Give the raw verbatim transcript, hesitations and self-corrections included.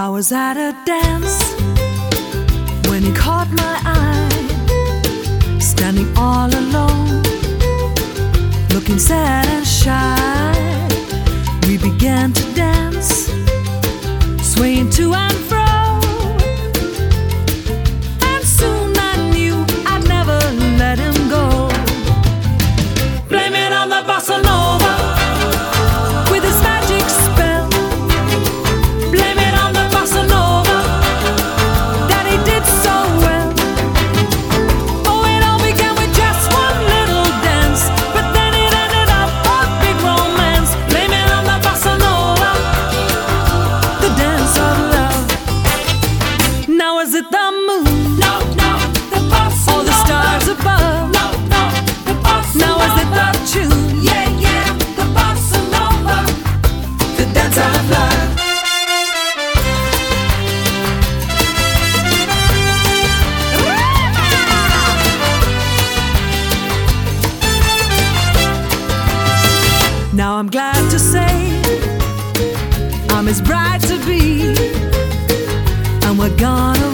I was at a dance when he caught my eye, standing all alone, looking sad and shy. We began to dance, swaying to and fro, and soon I knew I'd never let him go. Blame it on the bossa nova with his magic spell. Blame it on the bossa nova that he did so well. Oh, it all began with just one little dance, but then it ended up a big romance. Blame it on the bossa nova, the dance of love. Now is it the moon? No, no, the bossa nova. Or the stars above? No, no, the bossa nova. Now is it the tune? Yeah, yeah, the bossa nova, the dance of love. Now I'm glad to say I'm his bride to be, and we're gonna